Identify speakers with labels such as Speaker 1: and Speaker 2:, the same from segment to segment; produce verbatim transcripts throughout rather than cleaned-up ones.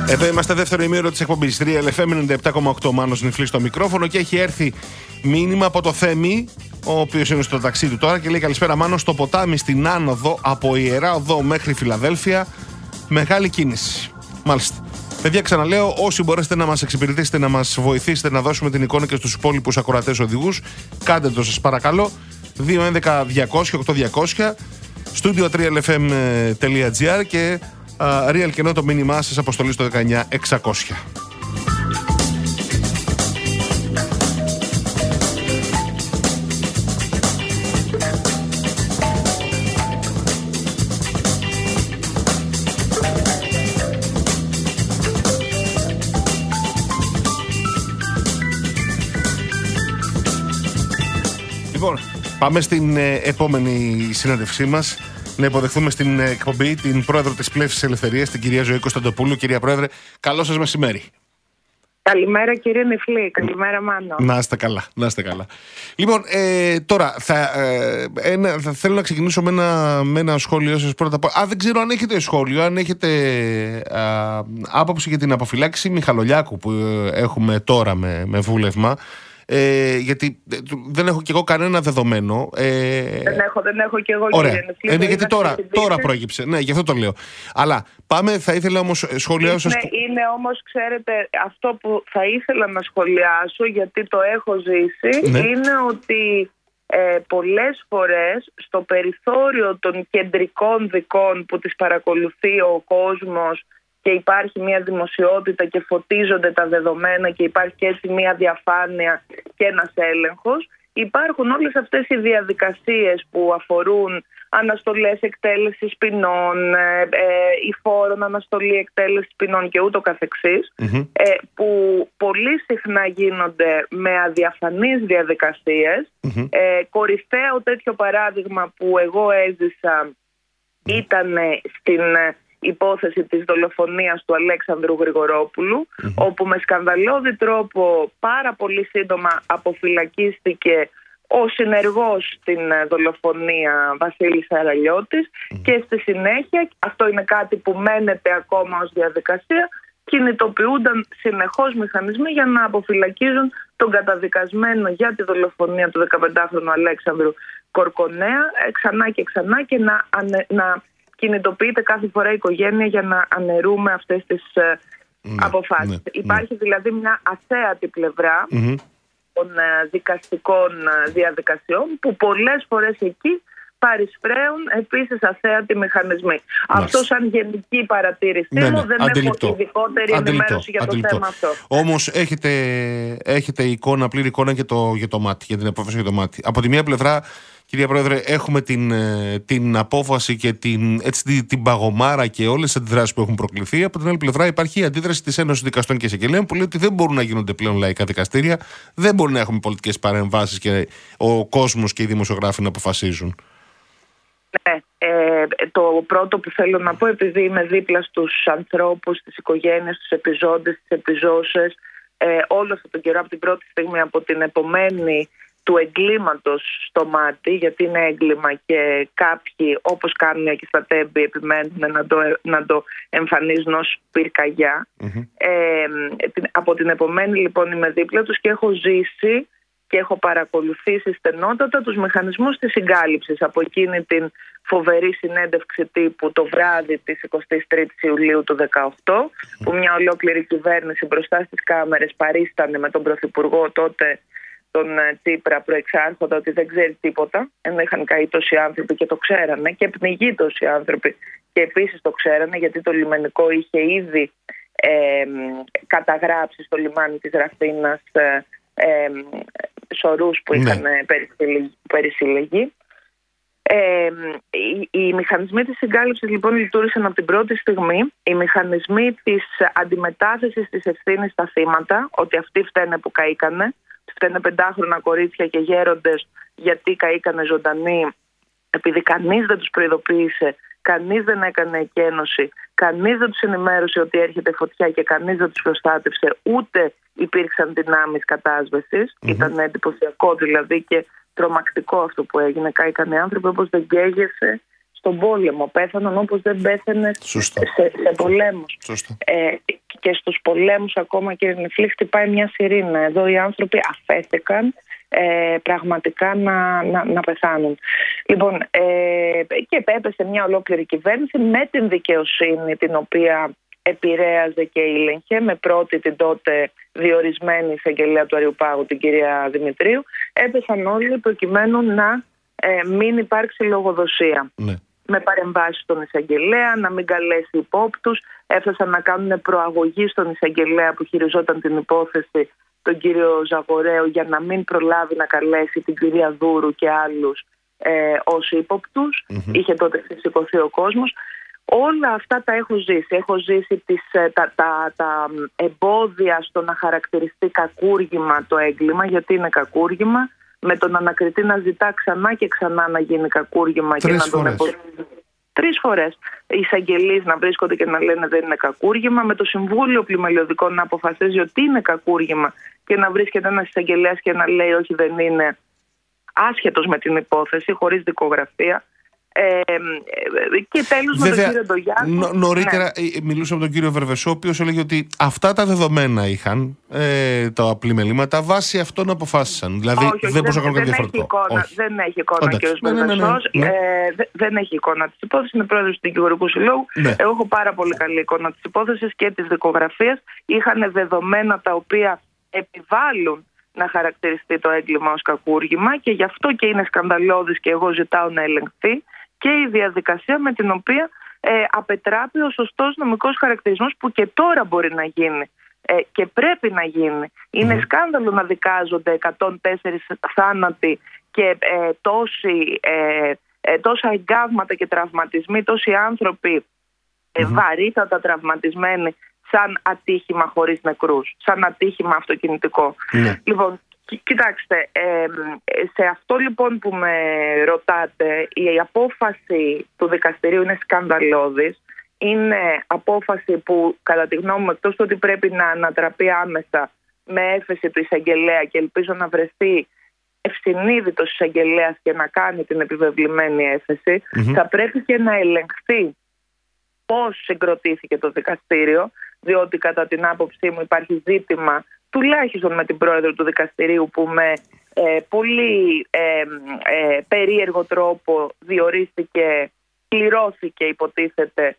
Speaker 1: Εδώ είμαστε, δεύτερο ημίωρο της εκπομπής τρία ελ εφ εμ ενενήντα επτά κόμμα οκτώ. Μάνος Νιφλής στο μικρόφωνο και έχει έρθει μήνυμα από το Θέμη, ο οποίος είναι στο ταξί του τώρα και λέει: καλησπέρα Μάνο, στο ποτάμι στην άνοδο από Ιερά Οδό μέχρι Φιλαδέλφια, μεγάλη κίνηση. Μάλιστα. Παιδιά, ξαναλέω, όσοι μπορέσετε να μας εξυπηρετήσετε, να μας βοηθήσετε να δώσουμε την εικόνα και στους υπόλοιπους ακροατές οδηγούς, κάντε το σας παρακαλώ. δύο έντεκα διακόσια οκτώ διακόσια, studio τρία ελ εφ εμ τελεία τζι άρ και uh, real και ενώ το μήνυμά σας αποστολή στο δεκαεννιά εξακόσια. Λοιπόν, πάμε στην ε, επόμενη συνέντευξή μας. Να υποδεχθούμε στην εκπομπή την πρόεδρο της Πλεύσης Ελευθερίας, την κυρία Ζωή Κωνσταντοπούλου. Κυρία Πρόεδρε, καλό σας μεσημέρι.
Speaker 2: Καλημέρα κύριε Νιφλή, καλημέρα Μάνο.
Speaker 1: Να είστε καλά, να είστε καλά. Λοιπόν, ε, τώρα θα, ε, ένα, θα θέλω να ξεκινήσω με ένα, με ένα σχόλιο σας πρώτα. Α, δεν ξέρω αν έχετε σχόλιο, αν έχετε α, άποψη για την αποφυλάξη Μιχαλολιάκου που έχουμε τώρα με, με βούλευμα. Ε, γιατί δεν έχω κι εγώ κανένα δεδομένο. Ε...
Speaker 2: Δεν έχω, δεν έχω κι εγώ.
Speaker 1: Ωραία.
Speaker 2: Κύριε Νιφλή,
Speaker 1: είναι γιατί τώρα, τώρα προέκυψε. Ναι, γι' αυτό το λέω. Αλλά πάμε, θα ήθελα όμως σχολιάσω.
Speaker 2: Είναι, είναι όμως, ξέρετε, αυτό που θα ήθελα να σχολιάσω, γιατί το έχω ζήσει, ναι. Είναι ότι ε, πολλές φορές στο περιθώριο των κεντρικών δικών που τις παρακολουθεί ο κόσμος και υπάρχει μια δημοσιότητα και φωτίζονται τα δεδομένα και υπάρχει και έτσι μια διαφάνεια και ένας έλεγχος, υπάρχουν όλες αυτές οι διαδικασίες που αφορούν αναστολές εκτέλεσης ποινών, ε, ε, η φόρον αναστολή εκτέλεσης ποινών και ούτω καθεξής, mm-hmm. ε, που πολύ συχνά γίνονται με αδιαφανείς διαδικασίες. Mm-hmm. Ε, κορυφαίο τέτοιο παράδειγμα που εγώ έζησα mm-hmm. ήταν στην υπόθεση της δολοφονίας του Αλέξανδρου Γρηγορόπουλου, mm-hmm. όπου με σκανδαλώδη τρόπο πάρα πολύ σύντομα αποφυλακίστηκε ο συνεργός στην δολοφονία Βασίλης Αραλιώτης mm-hmm. και στη συνέχεια, αυτό είναι κάτι που μένεται ακόμα ως διαδικασία, κινητοποιούνταν συνεχώς μηχανισμοί για να αποφυλακίζουν τον καταδικασμένο για τη δολοφονία του δεκαπεντάχρονου Αλέξανδρου Κορκονέα ξανά και ξανά και να, ανε, να κινητοποιείται κάθε φορά η οικογένεια για να αναιρούμε αυτές τις ναι, αποφάσεις. Ναι, Υπάρχει ναι. δηλαδή μια αθέατη πλευρά mm-hmm. των δικαστικών διαδικασιών που πολλές φορές εκεί παρισφρέουν επίσης αθέατοι μηχανισμοί. Μάλιστα. Αυτό σαν γενική παρατήρησή ναι, ναι. μου, δεν Αντιληπτό. έχω ειδικότερη Αντιληπτό. ενημέρωση για Αντιληπτό. το θέμα αυτό.
Speaker 1: Όμως έχετε, έχετε εικόνα, πλήρη εικόνα για το, για το μάτι, για την απόφαση για το μάτι. Από τη μία πλευρά, κυρία Πρόεδρε, έχουμε την, την απόφαση και την, έτσι, την, την παγωμάρα και όλες τις αντιδράσεις που έχουν προκληθεί. Από την άλλη πλευρά υπάρχει η αντίδραση της Ένωσης Δικαστών και Εισαγγελέων που λέει ότι δεν μπορούν να γίνονται πλέον λαϊκά δικαστήρια, δεν μπορούν να έχουμε πολιτικές παρεμβάσεις και ο κόσμος και οι δημοσιογράφοι να αποφασίζουν.
Speaker 2: Ναι, ε, το πρώτο που θέλω να πω, επειδή είμαι δίπλα στους ανθρώπους, στις οικογένειες, στους επιζώντες, στις επιζώσες, ε, όλο αυτόν τον καιρό από την πρώτη στιγμή, από την επομένη του εγκλήματος στο μάτι, γιατί είναι έγκλημα και κάποιοι, όπως κάνουν και στα τέμπη, επιμένουν να το, να το εμφανίζουν ως πυρκαγιά. Mm-hmm. Ε, από την επομένη λοιπόν είμαι δίπλα τους και έχω ζήσει και έχω παρακολουθήσει στενότατα τους μηχανισμούς της συγκάλυψης από εκείνη την φοβερή συνέντευξη τύπου το βράδυ της εικοστής τρίτης Ιουλίου του δεκαοκτώ, που μια ολόκληρη κυβέρνηση μπροστά στις κάμερες παρίστανε με τον Πρωθυπουργό τότε, τον Τσίπρα, προεξάρχοντα ότι δεν ξέρει τίποτα, ενώ είχαν καεί τόσοι άνθρωποι και το ξέρανε και πνιγεί τόσοι άνθρωποι και επίσης το ξέρανε, γιατί το λιμενικό είχε ήδη ε, καταγράψει στο λιμάνι της Ραφίνας ε, ε, σωρούς που είχαν ναι. περισυλλεγεί. Ε, οι, οι μηχανισμοί της συγκάλυψης λοιπόν λειτουργήσαν από την πρώτη στιγμή. Οι μηχανισμοί της αντιμετάθεσης της ευθύνης στα θύματα, ότι αυτοί φταίνε που καήκανε, φταίνε πεντάχρονα κορίτσια και γέροντες γιατί καήκανε ζωντανοί, επειδή κανείς δεν τους προειδοποίησε, κανείς δεν έκανε εκένωση, κανείς δεν τους ενημέρωσε ότι έρχεται φωτιά και κανείς δεν τους προστάτευσε, ούτε υπήρξαν δυνάμεις κατάσβεσης. Mm-hmm. Ήταν εντυπωσιακό δηλαδή και τρομακτικό αυτό που έγινε. Κάηκαν οι άνθρωποι όπως δεν καίγεσαι στον πόλεμο, πέθαναν όπως δεν πέθανε σε, σε πολέμους. Ε, και στους πολέμους ακόμα, κύριε Νεφλή, χτυπάει μια σιρήνα. Εδώ οι άνθρωποι αφέθηκαν ε, πραγματικά να, να, να πεθάνουν. Λοιπόν, ε, και έπεσε μια ολόκληρη κυβέρνηση με την δικαιοσύνη την οποία επηρέαζε και ήλεγχε, με πρώτη την τότε διορισμένη εισαγγελέα του Αριουπάγου, την κυρία Δημητρίου. Έπεσαν όλοι προκειμένου να ε, μην υπάρξει λογοδοσία. Ναι. Με παρεμβάσεις στον εισαγγελέα, να μην καλέσει υπόπτους. Έφτασαν να κάνουν προαγωγή στον εισαγγελέα που χειριζόταν την υπόθεση, τον κύριο Ζαγορέο, για να μην προλάβει να καλέσει την κυρία Δούρου και άλλους ε, ως ύποπτους. Mm-hmm. Είχε τότε ξεσηκωθεί ο κόσμος. Όλα αυτά τα έχω ζήσει. Έχω ζήσει τις, τα, τα, τα εμπόδια στο να χαρακτηριστεί κακούργημα το έγκλημα, γιατί είναι κακούργημα, με τον ανακριτή να ζητά ξανά και ξανά να γίνει κακούργημα.
Speaker 1: Τρεις
Speaker 2: και να τον
Speaker 1: φορές.
Speaker 2: Τρεις φορές. Οι εισαγγελείς να βρίσκονται και να λένε δεν είναι κακούργημα, με το Συμβούλιο Πλημελιωδικών να αποφασίζει ότι είναι κακούργημα και να βρίσκεται ένας εισαγγελέας και να λέει όχι, δεν είναι, άσχετος με την υπόθεση, χωρίς δικογραφία. Ε, και τέλος με τον κύριο Ντογιάκο.
Speaker 1: Νο, νωρίτερα ναι. μιλούσαμε με τον κύριο Βερβεσό, ο οποίος έλεγε ότι αυτά τα δεδομένα είχαν ε, τα πλημελήματα, βάσει αυτών αποφάσισαν. Δηλαδή
Speaker 2: όχι, όχι,
Speaker 1: δεν μπορούσα να κάνω κάτι διαφορετικό.
Speaker 2: Δεν έχει εικόνα ο κύριος
Speaker 1: ναι,
Speaker 2: Βερβεσός.
Speaker 1: Ναι, ναι, ναι, ναι.
Speaker 2: ε, δε, δεν έχει εικόνα της υπόθεσης. Είναι πρόεδρος του Δικηγορικού Συλλόγου. Ναι. Εγώ έχω πάρα πολύ καλή εικόνα της υπόθεσης και της δικογραφίας. Είχαν δεδομένα τα οποία επιβάλλουν να χαρακτηριστεί το έγκλημα ως κακούργημα και γι' αυτό και είναι σκανδαλώδης και εγώ ζητάω να ελεγχθεί και η διαδικασία με την οποία ε, απετράπει ο σωστός νομικός χαρακτηρισμός που και τώρα μπορεί να γίνει ε, και πρέπει να γίνει. Είναι mm. σκάνδαλο να δικάζονται εκατόν τέσσερα θάνατοι και ε, τόσοι, ε, ε, τόσα εγκάβματα και τραυματισμοί, τόσοι άνθρωποι ε, mm. βαρύτατα τραυματισμένοι σαν ατύχημα χωρίς νεκρούς, σαν ατύχημα αυτοκινητικό. Mm. Λοιπόν, κοιτάξτε, ε, σε αυτό λοιπόν που με ρωτάτε, η απόφαση του δικαστηρίου είναι σκανδαλώδης. Είναι απόφαση που κατά τη γνώμη μου, εκτός ότι πρέπει να ανατραπεί άμεσα με έφεση του εισαγγελέα και ελπίζω να βρεθεί ευσυνείδητος εισαγγελέας και να κάνει την επιβεβλημένη έφεση, mm-hmm. θα πρέπει και να ελεγχθεί πώς συγκροτήθηκε το δικαστήριο, διότι κατά την άποψή μου υπάρχει ζήτημα τουλάχιστον με την πρόεδρο του δικαστηρίου που με ε, πολύ ε, ε, περίεργο τρόπο διορίστηκε, πληρώθηκε υποτίθεται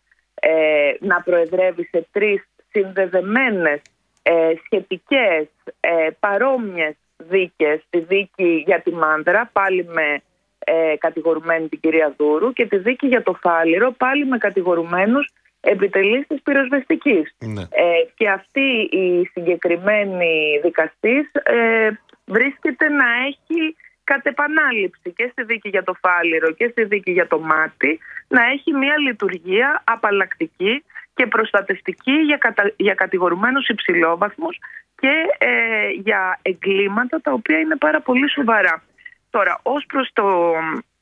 Speaker 2: ε, να προεδρεύει σε τρεις συνδεδεμένες ε, σχετικές ε, παρόμοιες δίκες, τη δίκη για τη Μάνδρα πάλι με ε, κατηγορουμένη την κυρία Δούρου και τη δίκη για το Φάληρο πάλι με κατηγορουμένους επιτελείς της πυροσβεστικής. Ναι. Ε, και αυτή η συγκεκριμένη δικαστής ε, βρίσκεται να έχει κατ' επανάληψη και στη δίκη για το Φάληρο και στη δίκη για το Μάτι να έχει μια λειτουργία απαλλακτική και προστατευτική για, κατα... για κατηγορουμένους υψηλόβαθμους και ε, για εγκλήματα τα οποία είναι πάρα πολύ σοβαρά. Τώρα, ως προς το...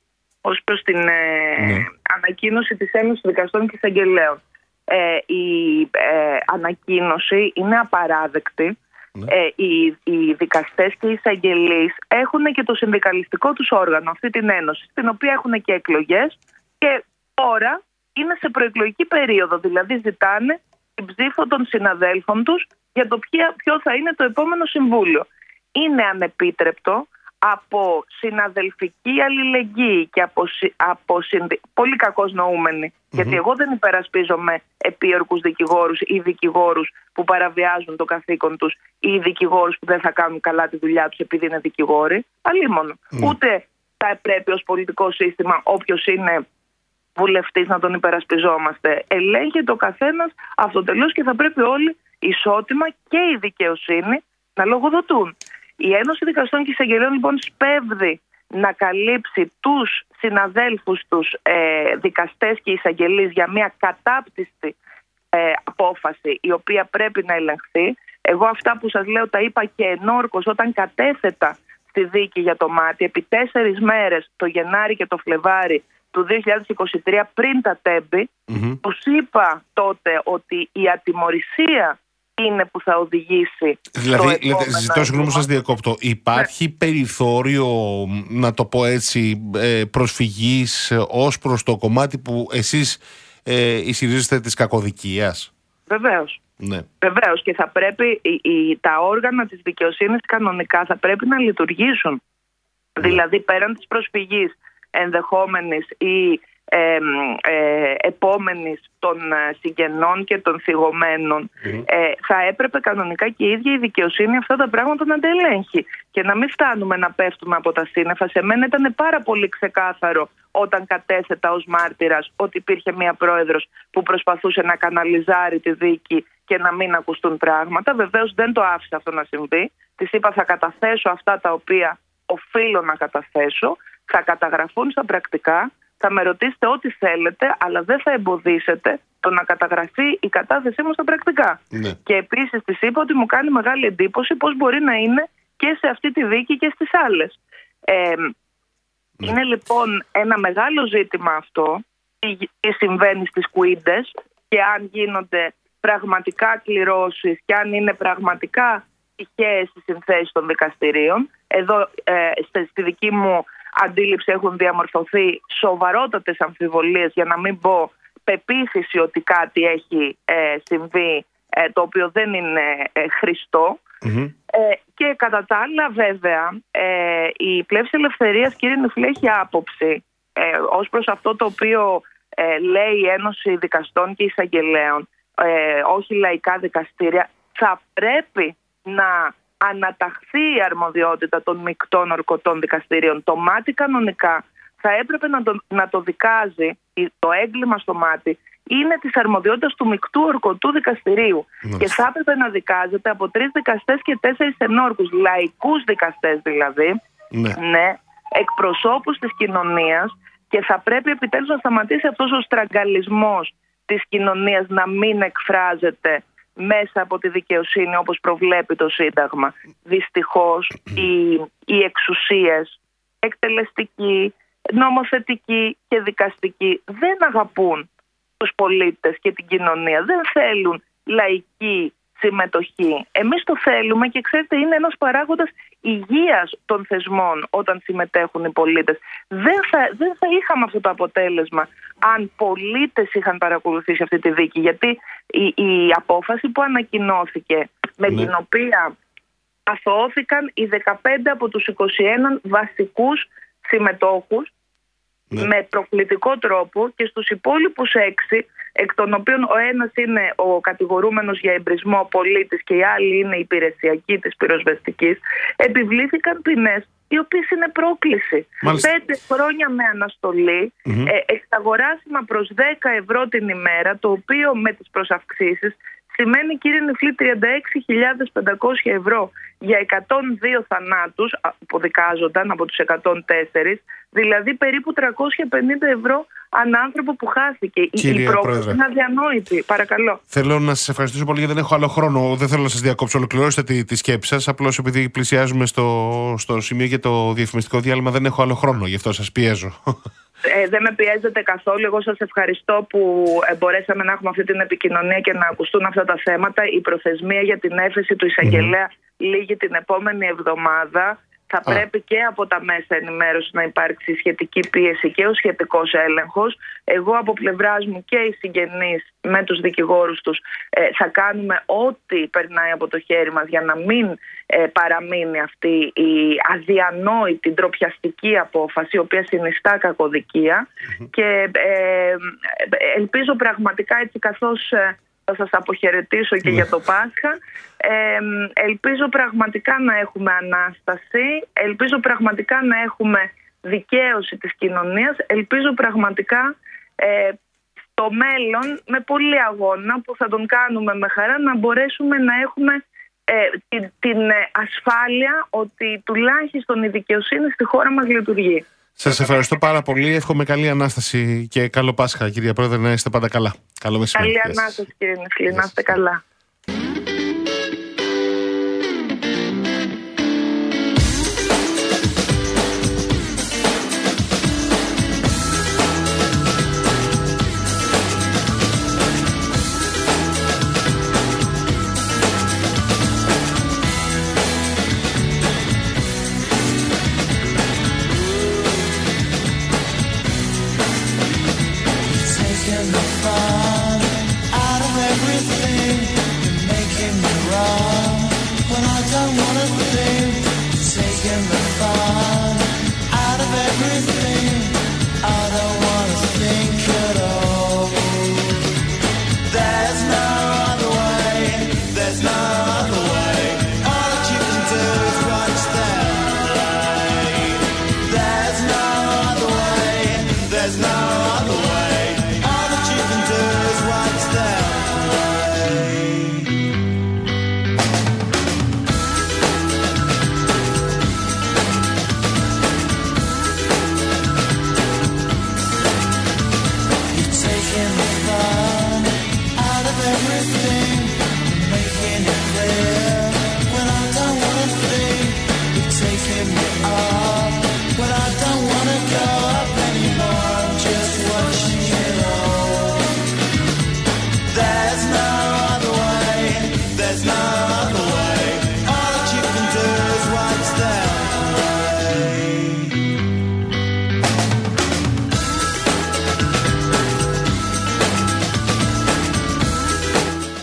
Speaker 2: ως προς την ε, ναι. ανακοίνωση της Ένωσης Δικαστών και Εισαγγελέων. Ε, η ε, ανακοίνωση είναι απαράδεκτη. Ναι. Ε, οι, οι δικαστές και οι εισαγγελείς έχουν και το συνδικαλιστικό τους όργανο, αυτή την Ένωση, στην οποία έχουν και εκλογές και τώρα είναι σε προεκλογική περίοδο, δηλαδή ζητάνε την ψήφο των συναδέλφων τους για το ποιο, ποιο θα είναι το επόμενο συμβούλιο. Είναι ανεπίτρεπτο από συναδελφική αλληλεγγύη και από, από συνδυ... πολύ κακώς νοούμενη, mm-hmm. γιατί εγώ δεν υπερασπίζομαι επίορκους δικηγόρους ή δικηγόρους που παραβιάζουν το καθήκον τους ή δικηγόρους που δεν θα κάνουν καλά τη δουλειά τους επειδή είναι δικηγόροι, αλλήμον. Mm. Ούτε θα πρέπει ως πολιτικό σύστημα όποιος είναι βουλευτής να τον υπερασπιζόμαστε. Ελέγχεται ο καθένας αυτοτελώς και θα πρέπει όλοι ισότιμα και η δικαιοσύνη να λογοδοτούν. Η Ένωση Δικαστών και Εισαγγελέων λοιπόν σπέβδει να καλύψει τους συναδέλφους τους ε, δικαστές και εισαγγελείς για μια κατάπτυστη ε, απόφαση η οποία πρέπει να ελεγχθεί. Εγώ αυτά που σας λέω τα είπα και ενόρκως όταν κατέθετα στη δίκη για το Μάτι επί τέσσερις μέρες το Γενάρη και το Φλεβάρι του δύο χιλιάδες είκοσι τρία πριν τα τέμπη. Mm-hmm. Τους είπα τότε ότι η ατιμωρησία είναι που θα οδηγήσει.
Speaker 1: Δηλαδή, ζητώ συγγνώμη που σας διακόπτω. Υπάρχει ναι. περιθώριο, να το πω έτσι, προσφυγής ως προς το κομμάτι που εσείς ε, ισχυρίζεστε της κακοδικίας?
Speaker 2: Βεβαίως.
Speaker 1: Ναι.
Speaker 2: Βεβαίως, και θα πρέπει η, η, τα όργανα της δικαιοσύνης κανονικά θα πρέπει να λειτουργήσουν. Ναι. Δηλαδή, πέραν της προσφυγής ενδεχόμενης ή Ε, ε, επόμενης των συγγενών και των θυγωμένων, mm. ε, θα έπρεπε κανονικά και η ίδια η δικαιοσύνη αυτά τα πράγματα να τα ελέγχει και να μην φτάνουμε να πέφτουμε από τα σύννεφα. Σε μένα ήταν πάρα πολύ ξεκάθαρο όταν κατέθετα ως μάρτυρας ότι υπήρχε μία πρόεδρος που προσπαθούσε να καναλιζάρει τη δίκη και να μην ακουστούν πράγματα. Βεβαίως δεν το άφησα αυτό να συμβεί. Της είπα θα καταθέσω αυτά τα οποία οφείλω να καταθέσω, θα καταγραφούν στα πρακτικά. Θα με ρωτήσετε ό,τι θέλετε, αλλά δεν θα εμποδίσετε το να καταγραφεί η κατάθεσή μου στα πρακτικά. Ναι. Και επίσης της είπα ότι μου κάνει μεγάλη εντύπωση πώς μπορεί να είναι και σε αυτή τη δίκη και στις άλλες. Ε, ναι. Είναι λοιπόν ένα μεγάλο ζήτημα αυτό, τι συμβαίνει στις κουίντες και αν γίνονται πραγματικά κληρώσεις και αν είναι πραγματικά τυχαίες οι συνθέσεις των δικαστηρίων. Εδώ ε, στη δική μου αντίληψη έχουν διαμορφωθεί σοβαρότατες αμφιβολίες, για να μην πω πεποίθηση ότι κάτι έχει ε, συμβεί ε, το οποίο δεν είναι ε, χρηστό. Mm-hmm. Ε, και κατά τα άλλα βέβαια ε, η Πλεύση Ελευθερίας, κύριε Νιφλή, έχει άποψη ε, ως προς αυτό το οποίο ε, λέει η Ένωση Δικαστών και Εισαγγελέων, ε, όχι λαϊκά δικαστήρια. Θα πρέπει να αναταχθεί η αρμοδιότητα των μεικτών ορκωτών δικαστηρίων. Το μάτι κανονικά θα έπρεπε να το, να το δικάζει, το έγκλημα στο μάτι είναι της αρμοδιότητας του μεικτού ορκωτού δικαστηρίου. Ναι. Και θα έπρεπε να δικάζεται από τρεις δικαστές και τέσσερις ενόρκους, λαϊκούς δικαστές δηλαδή, ναι. Ναι, εκπροσώπους της κοινωνίας, και θα πρέπει επιτέλους να σταματήσει αυτός ο στραγγαλισμός της κοινωνίας να μην εκφράζεται μέσα από τη δικαιοσύνη όπως προβλέπει το Σύνταγμα. Δυστυχώς οι, οι εξουσίες εκτελεστική, νομοθετική και δικαστική δεν αγαπούν τους πολίτες και την κοινωνία. Δεν θέλουν λαϊκή συμμετοχή. Εμείς το θέλουμε και ξέρετε είναι ένας παράγοντας υγείας των θεσμών όταν συμμετέχουν οι πολίτες. Δεν θα, δεν θα είχαμε αυτό το αποτέλεσμα αν πολίτες είχαν παρακολουθήσει αυτή τη δίκη, γιατί η, η απόφαση που ανακοινώθηκε με ναι. την οποία αθωώθηκαν οι δεκαπέντε από τους είκοσι ένα βασικούς συμμετόχους ναι. με προκλητικό τρόπο, και στους υπόλοιπους έξι, εκ των οποίων ο ένας είναι ο κατηγορούμενος για εμπρισμό πολίτης και οι άλλοι είναι υπηρεσιακοί της πυροσβεστικής, επιβλήθηκαν ποινές οι οποίες είναι πρόκληση. Μάλιστα. Πέντε χρόνια με αναστολή, mm-hmm. ε, εξαγοράσιμα προς δέκα ευρώ την ημέρα, το οποίο με τις προσαυξήσεις σημαίνει, κύριε Νιφλή, τριάντα έξι χιλιάδες πεντακόσια ευρώ για εκατόν δύο θανάτους που δικάζονταν από τους εκατόν τέσσερα, δηλαδή περίπου τριακόσια πενήντα ευρώ ανά άνθρωπο που χάθηκε. Κύριε η πρόκληση είναι αδιανόητη. Παρακαλώ.
Speaker 1: Θέλω να σας ευχαριστήσω πολύ, γιατί δεν έχω άλλο χρόνο. Δεν θέλω να σας διακόψω. Ολοκληρώστε τη, τη σκέψη σας. Απλώς επειδή πλησιάζουμε στο, στο σημείο για το διαφημιστικό διάλειμμα, δεν έχω άλλο χρόνο. Γι' αυτό σας πιέζω.
Speaker 2: Ε, δεν με πιέζετε καθόλου. Εγώ σας ευχαριστώ που ε, μπορέσαμε να έχουμε αυτή την επικοινωνία και να ακουστούν αυτά τα θέματα. Η προθεσμία για την έφεση του εισαγγελέα mm-hmm. λήγει την επόμενη εβδομάδα. Θα Α. πρέπει και από τα μέσα ενημέρωση να υπάρξει σχετική πίεση και ο σχετικός έλεγχος. Εγώ από πλευράς μου και οι συγγενείς με τους δικηγόρους τους ε, θα κάνουμε ό,τι περνάει από το χέρι μας για να μην ε, παραμείνει αυτή η αδιανόητη, ντροπιαστική απόφαση, η οποία συνιστά κακοδικία. Mm-hmm. Και ε, ελπίζω πραγματικά, έτσι καθώς ε, θα σας αποχαιρετήσω και για το Πάσχα, ε, ελπίζω πραγματικά να έχουμε ανάσταση, ελπίζω πραγματικά να έχουμε δικαίωση της κοινωνίας, ελπίζω πραγματικά ε, στο μέλλον με πολύ αγώνα που θα τον κάνουμε με χαρά να μπορέσουμε να έχουμε ε, την, την ασφάλεια ότι τουλάχιστον η δικαιοσύνη στη χώρα μας λειτουργεί.
Speaker 1: Σας ευχαριστώ πάρα πολύ. Εύχομαι καλή Ανάσταση και καλό Πάσχα, κυρία Πρόεδρε, να είστε πάντα καλά. Καλό μεσημέρι.
Speaker 2: Καλή Ανάσταση, κύριε Νιφλή, να είστε καλά.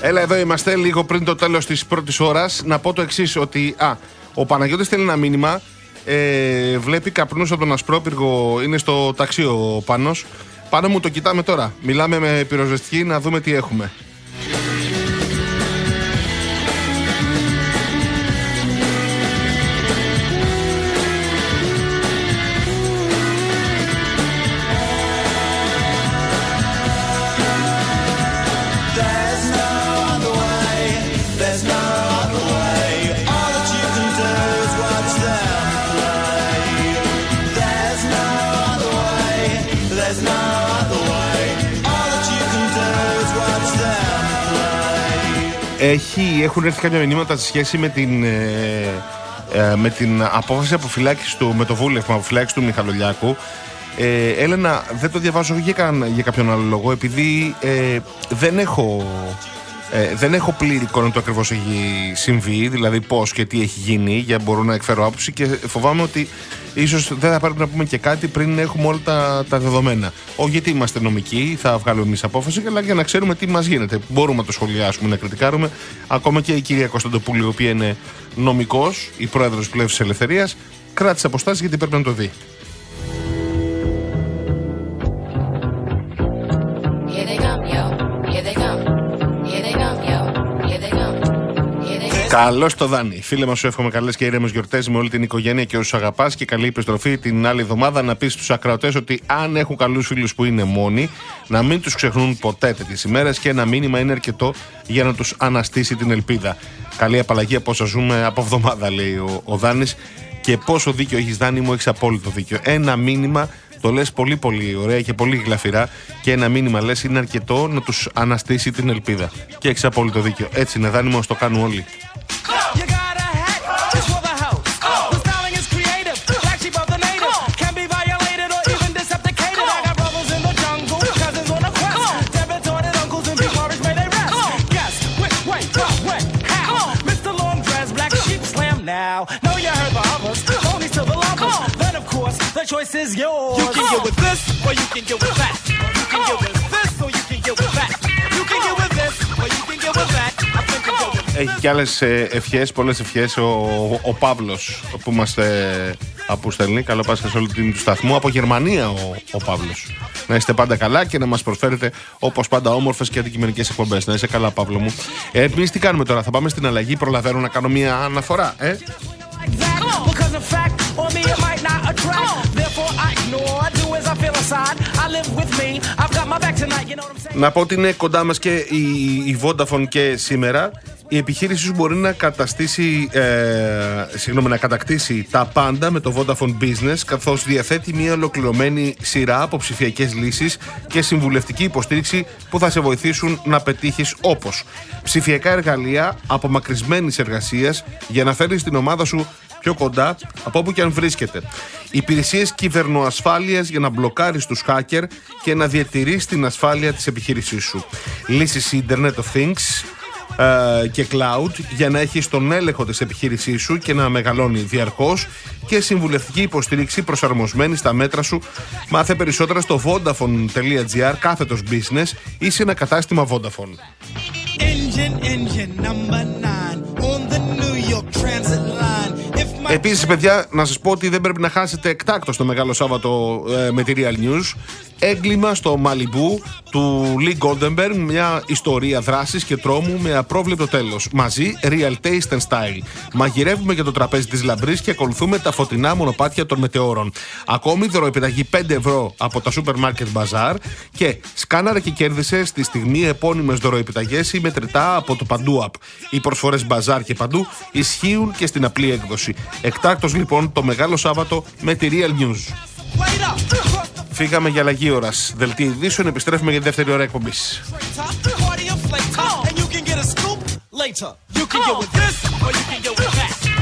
Speaker 1: Έλα, εδώ είμαστε λίγο πριν το τέλος της πρώτης ώρας. Να πω το εξής, ότι α, ο Παναγιώτης στέλνει ένα μήνυμα. Ε, βλέπει καπνούς από τον Ασπρόπυργο, είναι στο ταξί ο Πάνος. Πάνω μου το κοιτάμε τώρα. Μιλάμε με πυροσβεστική να δούμε τι έχουμε. Έχει, έχουν έρθει κάποια μηνύματα σε σχέση με την, ε, ε, με την απόφαση αποφυλάκησης του, με το βούλευμα αποφυλάκησης του Μιχαλολιάκου. Ε, Έλενα, δεν το διαβάζω για, για κάποιον άλλο λόγο, επειδή ε, δεν έχω... Ε, δεν έχω πλήρη εικόνα του ακριβώς έχει συμβεί, δηλαδή πώς και τι έχει γίνει, για να μπορώ να εκφέρω άποψη, και φοβάμαι ότι ίσως δεν θα πρέπει να πούμε και κάτι πριν έχουμε όλα τα, τα δεδομένα. Όχι γιατί είμαστε νομικοί, θα βγάλουμε εμείς απόφαση, αλλά για να ξέρουμε τι μας γίνεται. Μπορούμε να το σχολιάσουμε, να κριτικάρουμε. Ακόμα και η κυρία Κωνσταντοπούλη, η οποία είναι νομικός, η πρόεδρος Πλεύσης Ελευθερίας, κράτησε αποστάσεις γιατί πρέπει να το δει. Καλώς το Δάνη. Φίλε μας, σου εύχομαι καλές και ήρεμες γιορτές με όλη την οικογένεια και όσους αγαπάς, και καλή επιστροφή την άλλη εβδομάδα. Να πεις στους ακροατές ότι αν έχουν καλούς φίλους που είναι μόνοι, να μην τους ξεχνούν ποτέ τέτοιες ημέρες, και ένα μήνυμα είναι αρκετό για να τους αναστήσει την ελπίδα. Καλή απαλλαγή από όσα ζούμε από εβδομάδα, λέει ο, ο Δάνης. Και πόσο δίκιο έχεις, Δάνη μου, έχεις απόλυτο δίκιο. Ένα μήνυμα, το λες πολύ πολύ ωραία και πολύ γλαφυρά, και ένα μήνυμα λες είναι αρκετό να τους αναστήσει την ελπίδα. Και έχεις απόλυτο δίκιο. Έτσι είναι, Δάνη μου, ας το κάνουν όλοι.
Speaker 3: Choice is yours. You can get with this, or you can get with that. You can get with this, or you can get with that. You can get with this, or you can get with that. I think you go with.
Speaker 1: Έχει κι άλλες ευχές, πολλές ευχές ο, ο, ο Παύλος που μας ε, αποστελνεί. Καλό Πάσχα σε όλη την του σταθμού. Από Γερμανία ο, ο Παύλος. Να είστε πάντα καλά και να μας προσφέρετε όπως πάντα όμορφες και αντικειμενικές εκπομπές. Να είστε καλά, Παύλο μου. Ε, εμείς τι κάνουμε τώρα, θα πάμε στην αλλαγή. Προλαβαίνω να κάνω μια αναφορά, ε. Να πω ότι είναι κοντά μας και η, η Vodafone και σήμερα. Η επιχείρησή σου μπορεί να καταστήσει, ε, συγγνώμη, να κατακτήσει τα πάντα με το Vodafone Business, καθώς διαθέτει μια ολοκληρωμένη σειρά από ψηφιακές λύσεις και συμβουλευτική υποστήριξη που θα σε βοηθήσουν να πετύχεις, όπως ψηφιακά εργαλεία απομακρυσμένης εργασίας για να φέρεις την ομάδα σου πιο κοντά από όπου και αν βρίσκεται. Υπηρεσίες κυβερνοασφάλειας για να μπλοκάρεις τους hacker και να διατηρείς την ασφάλεια της επιχείρησής σου. Λύσεις Internet of Things ε, και Cloud για να έχεις τον έλεγχο της επιχείρησής σου και να μεγαλώνει διαρκώς, και συμβουλευτική υποστήριξη προσαρμοσμένη στα μέτρα σου. Μάθε περισσότερα στο vodafone.gr κάθετος business ή σε ένα κατάστημα Vodafone. Engine, engine, number nine, on the New York Transit line. Επίσης, παιδιά, να σας πω ότι δεν πρέπει να χάσετε εκτάκτως το Μεγάλο Σάββατο ε, με τη Real News. Έγκλημα στο Μαλιμπού του Lee Goldenberg, μια ιστορία δράσης και τρόμου με απρόβλεπτο τέλος. Μαζί, Real Taste and Style. Μαγειρεύουμε για το τραπέζι της λαμπρής και ακολουθούμε τα φωτεινά μονοπάτια των μετεώρων. Ακόμη δωροεπιταγή πέντε ευρώ από τα Supermarket Bazaar, και σκάναρε και κέρδισε στη στιγμή επώνυμες δωροεπιταγές ή μετρητά από το Παντού App. Οι προσφορές Bazaar και Παντού ισχύουν και στην απλή έκδοση. Εκτάκτος λοιπόν το Μεγάλο Σάββατο με τη Real News. Φύγαμε για αλλαγή ώρας. Δελτίο ειδήσεων, επιστρέφουμε για τη δεύτερη ώρα εκπομπής.
Speaker 3: Later, you can get with this, or you can get with that.